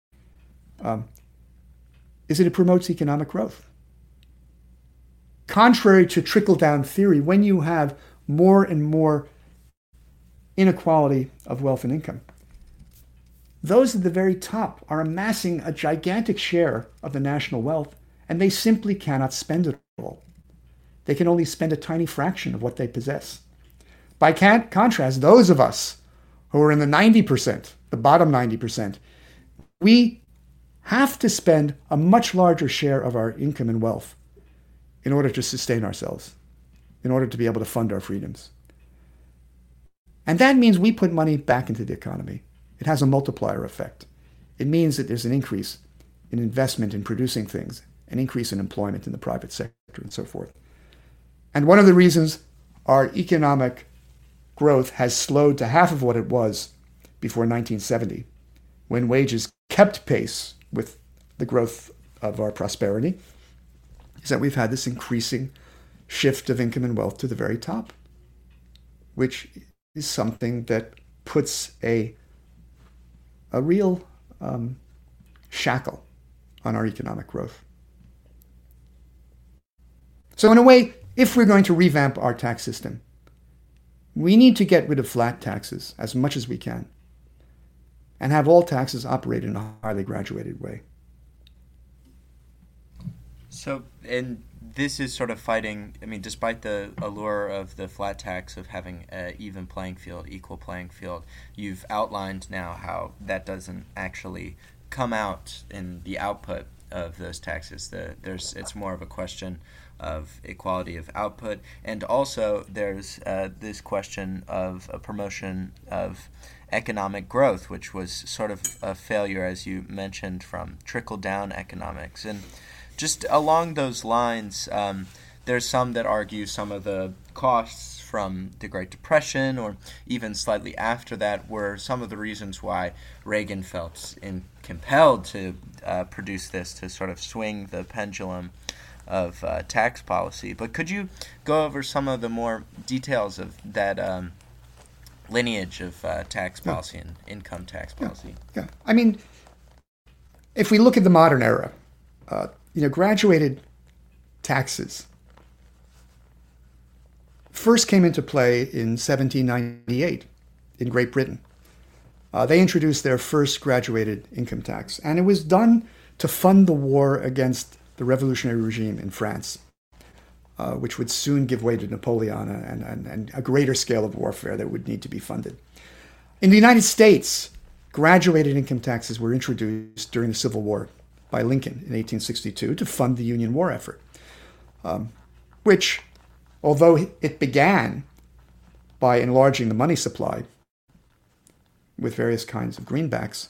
is that it promotes economic growth. Contrary to trickle-down theory, when you have more and more inequality of wealth and income, those at the very top are amassing a gigantic share of the national wealth, and they simply cannot spend it all. They can only spend a tiny fraction of what they possess. By contrast, those of us who are in the 90%, the bottom 90%, we have to spend a much larger share of our income and wealth in order to sustain ourselves, in order to be able to fund our freedoms. And that means we put money back into the economy. It has a multiplier effect. It means that there's an increase in investment in producing things, an increase in employment in the private sector, and so forth. And one of the reasons our economic growth has slowed to half of what it was before 1970, when wages kept pace with the growth of our prosperity, is that we've had this increasing shift of income and wealth to the very top, which is something that puts a real shackle on our economic growth. So in a way, if we're going to revamp our tax system, we need to get rid of flat taxes as much as we can and have all taxes operate in a highly graduated way. So, and this is sort of fighting, I mean, despite the allure of the flat tax of having an even playing field, equal playing field, you've outlined now how that doesn't actually come out in the output of those taxes. It's more of a question of equality of output, and also there's this question of a promotion of economic growth, which was sort of a failure, as you mentioned, from trickle-down economics. And just along those lines, there's some that argue some of the costs from the Great Depression, or even slightly after that, were some of the reasons why Reagan felt compelled to produce this, to sort of swing the pendulum of tax policy. But could you go over some of the more details of that lineage of tax policy and income tax policy? Yeah. I mean, if we look at the modern era, graduated taxes first came into play in 1798 in Great Britain. They introduced their first graduated income tax, and it was done to fund the war against the revolutionary regime in France, which would soon give way to Napoleon and a greater scale of warfare that would need to be funded. In the United States, graduated income taxes were introduced during the Civil War by Lincoln in 1862 to fund the Union war effort, which, although it began by enlarging the money supply with various kinds of greenbacks,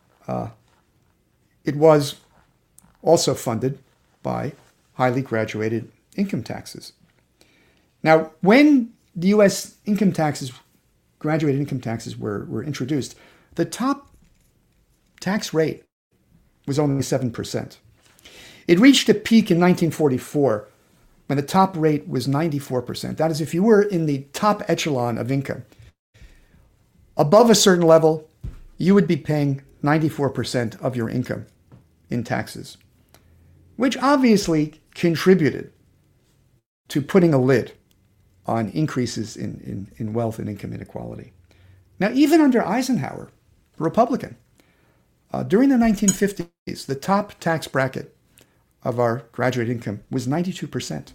it was also funded by highly graduated income taxes. Now, when the U.S. income taxes, graduated income taxes were introduced, the top tax rate was only 7%. It reached a peak in 1944 when the top rate was 94%. That is, if you were in the top echelon of income, above a certain level, you would be paying 94% of your income in taxes, which obviously contributed to putting a lid on increases in wealth and income inequality. Now, even under Eisenhower, Republican, during the 1950s, the top tax bracket of our graduate income was 92%.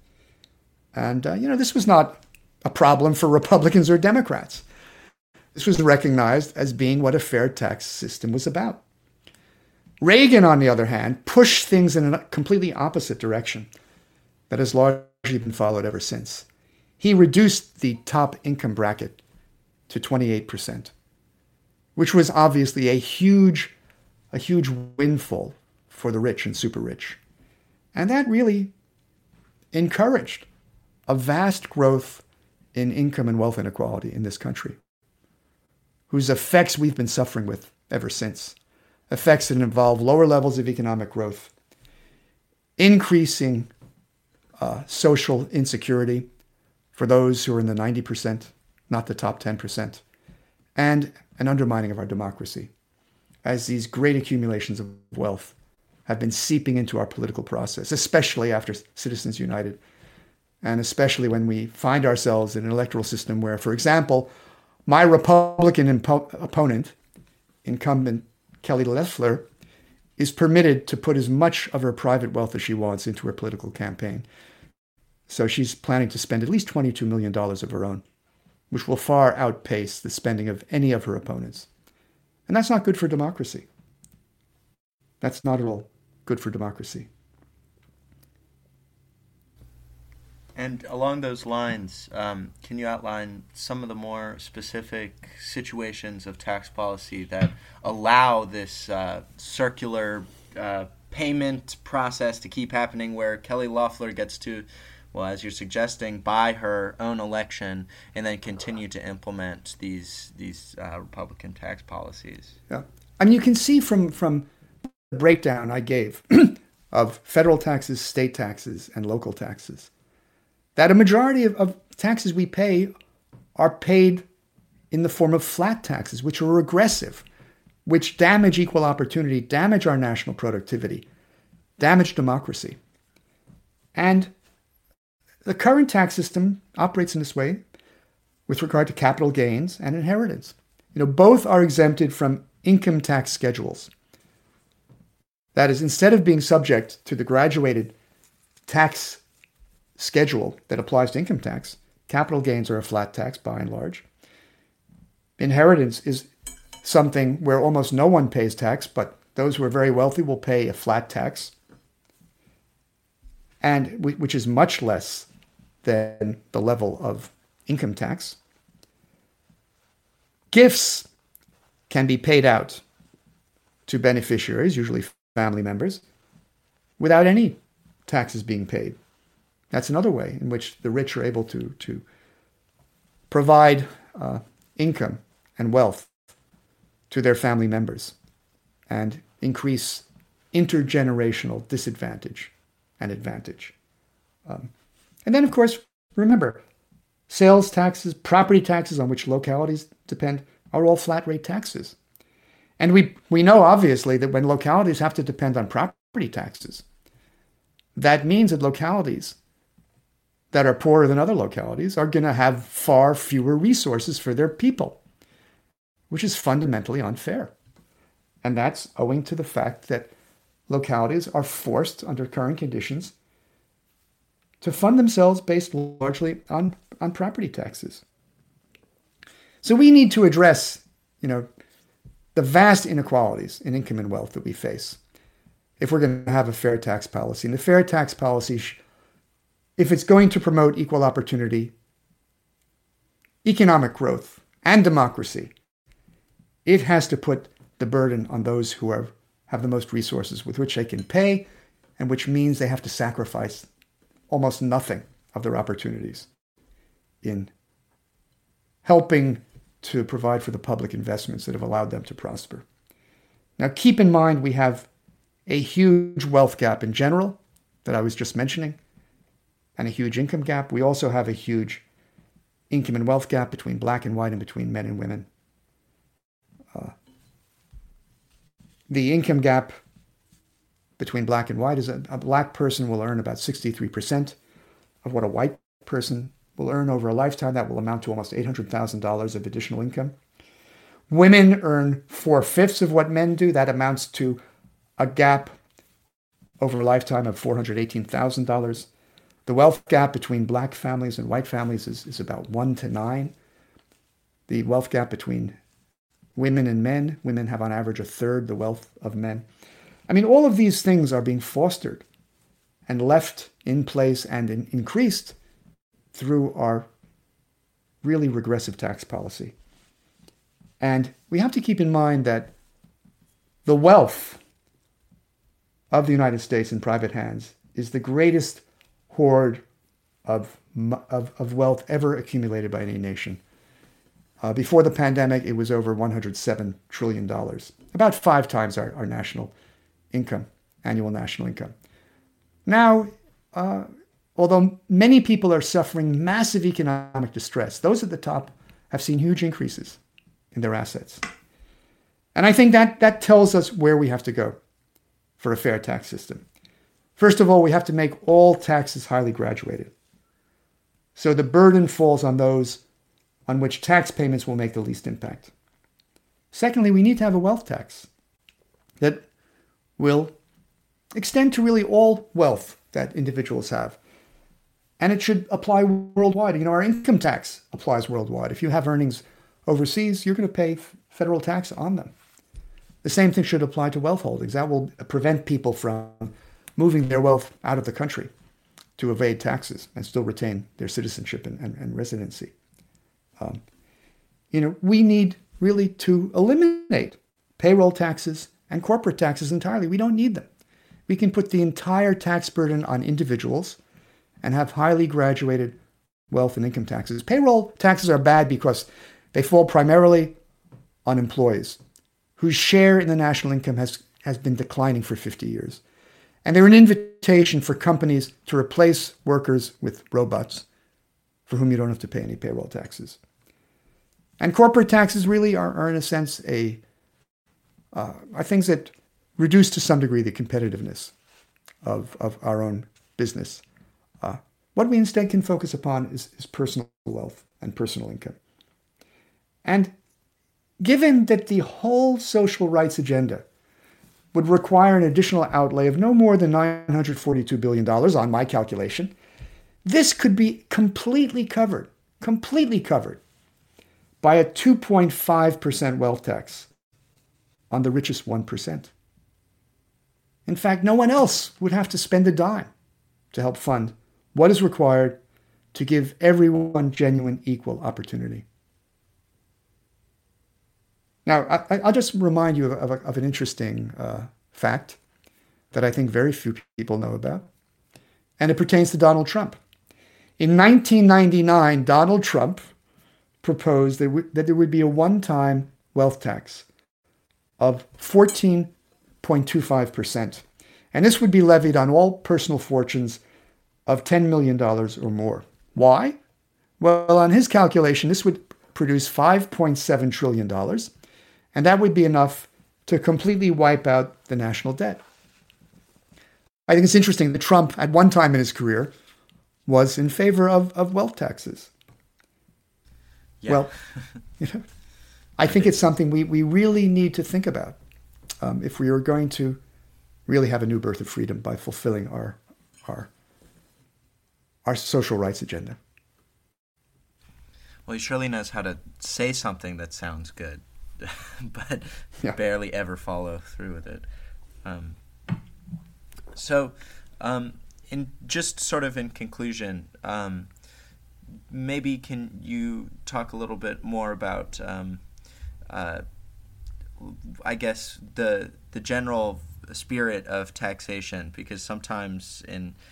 And, this was not a problem for Republicans or Democrats. This was recognized as being what a fair tax system was about. Reagan, on the other hand, pushed things in a completely opposite direction that has largely been followed ever since. He reduced the top income bracket to 28%, which was obviously a huge windfall for the rich and super rich. And that really encouraged a vast growth in income and wealth inequality in this country, whose effects we've been suffering with ever since. Effects that involve lower levels of economic growth, increasing social insecurity for those who are in the 90%, not the top 10%, and an undermining of our democracy, as these great accumulations of wealth have been seeping into our political process, especially after Citizens United, and especially when we find ourselves in an electoral system where, for example, my Republican opponent, incumbent Kelly Loeffler, is permitted to put as much of her private wealth as she wants into her political campaign. So she's planning to spend at least $22 million of her own which will far outpace the spending of any of her opponents. And that's not good for democracy. That's not at all good for democracy. And along those lines, can you outline some of the more specific situations of tax policy that allow this circular payment process to keep happening, where Kelly Loeffler gets to, well, as you're suggesting, buy her own election and then continue to implement these Republican tax policies? Yeah. I mean, you can see from the breakdown I gave of federal taxes, state taxes, and local taxes that a majority of taxes we pay are paid in the form of flat taxes, which are regressive, which damage equal opportunity, damage our national productivity, damage democracy. And the current tax system operates in this way with regard to capital gains and inheritance. Both are exempted from income tax schedules. That is, instead of being subject to the graduated tax schedule that applies to income tax, capital gains are a flat tax by and large. Inheritance is something where almost no one pays tax, but those who are very wealthy will pay a flat tax, and which is much less than the level of income tax. Gifts can be paid out to beneficiaries, usually family members, without any taxes being paid. That's another way in which the rich are able to provide income and wealth to their family members and increase intergenerational disadvantage and advantage. And then, of course, remember, sales taxes, property taxes on which localities depend are all flat rate taxes. And we know, obviously, that when localities have to depend on property taxes, that means that localities that are poorer than other localities are going to have far fewer resources for their people, which is fundamentally unfair. And that's owing to the fact that localities are forced, under current conditions, to fund themselves based largely on property taxes. So we need to address, the vast inequalities in income and wealth that we face if we're going to have a fair tax policy. And the fair tax policy, if it's going to promote equal opportunity, economic growth, and democracy, it has to put the burden on those who have the most resources with which they can pay, and which means they have to sacrifice almost nothing of their opportunities in helping to provide for the public investments that have allowed them to prosper. Now, keep in mind we have a huge wealth gap in general that I was just mentioning, and a huge income gap. We also have a huge income and wealth gap between black and white and between men and women. The income gap between black and white is a black person will earn about 63% of what a white person will earn over a lifetime. That will amount to almost $800,000 of additional income. Women earn 4/5 of what men do. That amounts to a gap over a lifetime of $418,000. The wealth gap between black families and white families is about 1 to 9. The wealth gap between women and men, women have on average a third the wealth of men. I mean, all of these things are being fostered and left in place and increased through our really regressive tax policy. And we have to keep in mind that the wealth of the United States in private hands is the greatest hoard of wealth ever accumulated by any nation. Before the pandemic, it was over $107 trillion, about 5 times our national income, annual national income. Now, although many people are suffering massive economic distress, those at the top have seen huge increases in their assets. And I think that tells us where we have to go for a fair tax system. First of all, we have to make all taxes highly graduated. So the burden falls on those on which tax payments will make the least impact. Secondly, we need to have a wealth tax that will extend to really all wealth that individuals have. And it should apply worldwide. You know, our income tax applies worldwide. If you have earnings overseas, you're going to pay federal tax on them. The same thing should apply to wealth holdings. That will prevent people from moving their wealth out of the country to evade taxes and still retain their citizenship and residency. We need really to eliminate payroll taxes and corporate taxes entirely. We don't need them. We can put the entire tax burden on individuals and have highly graduated wealth and income taxes. Payroll taxes are bad because they fall primarily on employees whose share in the national income has been declining for 50 years. And they're an invitation for companies to replace workers with robots for whom you don't have to pay any payroll taxes. And corporate taxes really are in a sense, are things that reduce to some degree the competitiveness of our own business. What we instead can focus upon is personal wealth and personal income. And given that the whole social rights agenda would require an additional outlay of no more than $942 billion on my calculation, this could be completely covered by a 2.5% wealth tax on the richest 1%. In fact, no one else would have to spend a dime to help fund what is required to give everyone genuine equal opportunity. Now, I'll just remind you of an interesting fact that I think very few people know about, and it pertains to Donald Trump. In 1999, Donald Trump proposed that there would be a one-time wealth tax of 14.25%. And this would be levied on all personal fortunes of $10 million or more. Why? Well, on his calculation, this would produce $5.7 trillion, and that would be enough to completely wipe out the national debt. I think it's interesting that Trump, at one time in his career, was in favor of wealth taxes. Yeah. Well, I think it's something we really need to think about if we are going to really have a new birth of freedom by fulfilling our social rights agenda. Well, he surely knows how to say something that sounds good, but barely ever follow through with it. So, in conclusion, maybe can you talk a little bit more about, I guess, the general spirit of taxation? Because sometimes,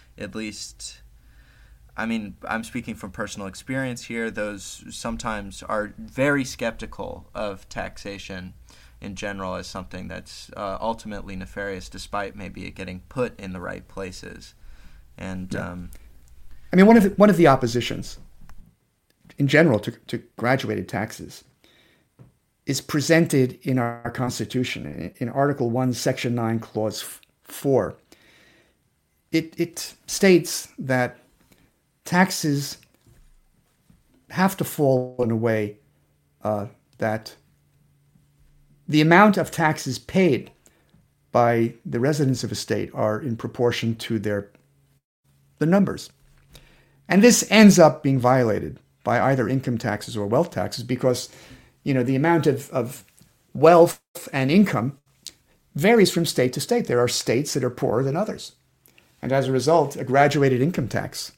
I'm speaking from personal experience here, those sometimes are very skeptical of taxation in general as something that's ultimately nefarious, despite maybe it getting put in the right places. And one of the oppositions in general to graduated taxes is presented in our Constitution, in Article 1, Section 9, Clause 4. It states that taxes have to fall in a way that the amount of taxes paid by the residents of a state are in proportion to the numbers. And this ends up being violated by either income taxes or wealth taxes because, the amount of wealth and income varies from state to state. There are states that are poorer than others. And as a result, a graduated income tax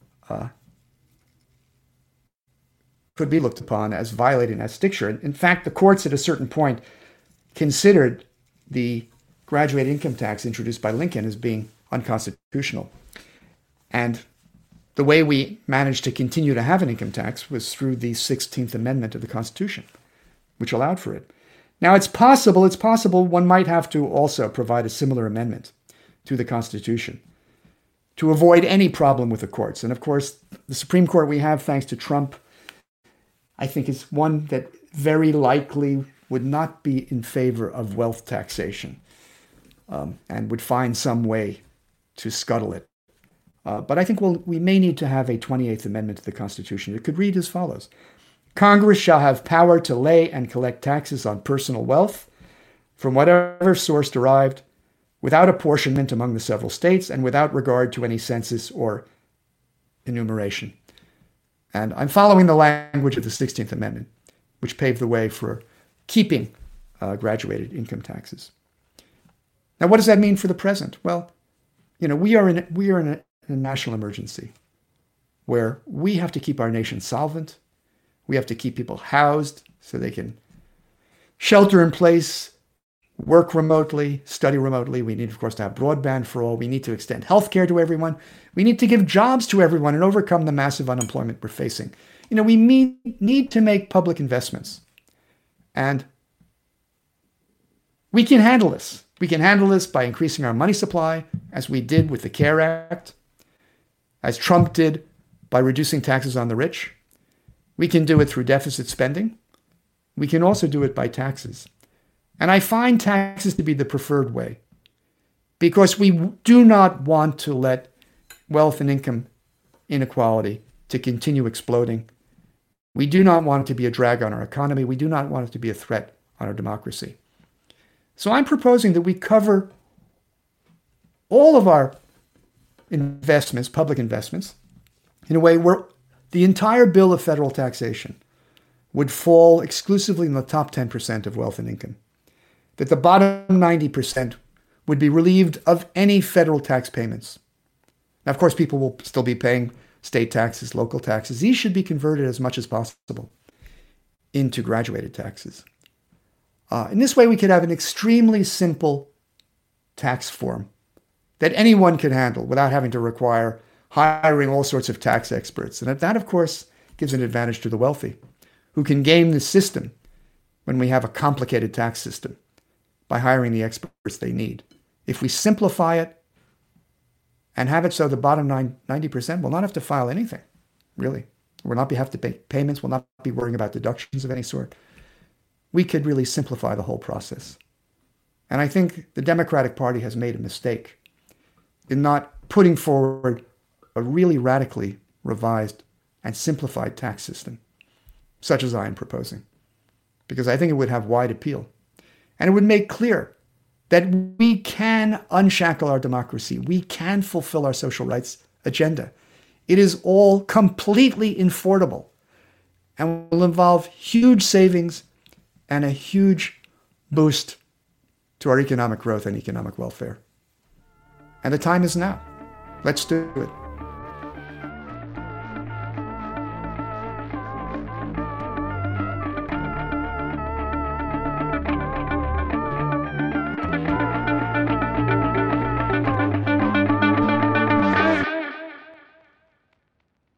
could be looked upon as violating that stricture. In fact, the courts at a certain point considered the graduated income tax introduced by Lincoln as being unconstitutional. And the way we managed to continue to have an income tax was through the 16th Amendment of the Constitution, which allowed for it. Now, it's possible one might have to also provide a similar amendment to the Constitution to avoid any problem with the courts. And of course, the Supreme Court we have, thanks to Trump, I think is one that very likely would not be in favor of wealth taxation and would find some way to scuttle it. But I think we may need to have a 28th Amendment to the Constitution. It could read as follows. Congress shall have power to lay and collect taxes on personal wealth from whatever source derived, without apportionment among the several states, and without regard to any census or enumeration. And I'm following the language of the 16th Amendment, which paved the way for keeping graduated income taxes. Now, what does that mean for the present? Well, we are in a national emergency where we have to keep our nation solvent. We have to keep people housed so they can shelter in place, work remotely, study remotely. We need, of course, to have broadband for all. We need to extend healthcare to everyone. We need to give jobs to everyone and overcome the massive unemployment we're facing. We need to make public investments. And we can handle this. We can handle this by increasing our money supply, as we did with the CARE Act, as Trump did by reducing taxes on the rich. We can do it through deficit spending. We can also do it by taxes. And I find taxes to be the preferred way because we do not want to let wealth and income inequality to continue exploding. We do not want it to be a drag on our economy. We do not want it to be a threat on our democracy. So I'm proposing that we cover all of our investments, public investments, in a way where the entire bill of federal taxation would fall exclusively in the top 10% of wealth and income. That the bottom 90% would be relieved of any federal tax payments. Now, of course, people will still be paying state taxes, local taxes. These should be converted as much as possible into graduated taxes. In this way, we could have an extremely simple tax form that anyone can handle without having to require hiring all sorts of tax experts. And that, of course, gives an advantage to the wealthy, who can game the system when we have a complicated tax system by hiring the experts they need. If we simplify it and have it so the bottom 90% will not have to file anything, really. We'll not have to pay payments. We'll not be worrying about deductions of any sort. We could really simplify the whole process. And I think the Democratic Party has made a mistake in not putting forward a really radically revised and simplified tax system, such as I am proposing, because I think it would have wide appeal. And it would make clear that we can unshackle our democracy. We can fulfill our social rights agenda. It is all completely affordable and will involve huge savings and a huge boost to our economic growth and economic welfare. And the time is now. Let's do it.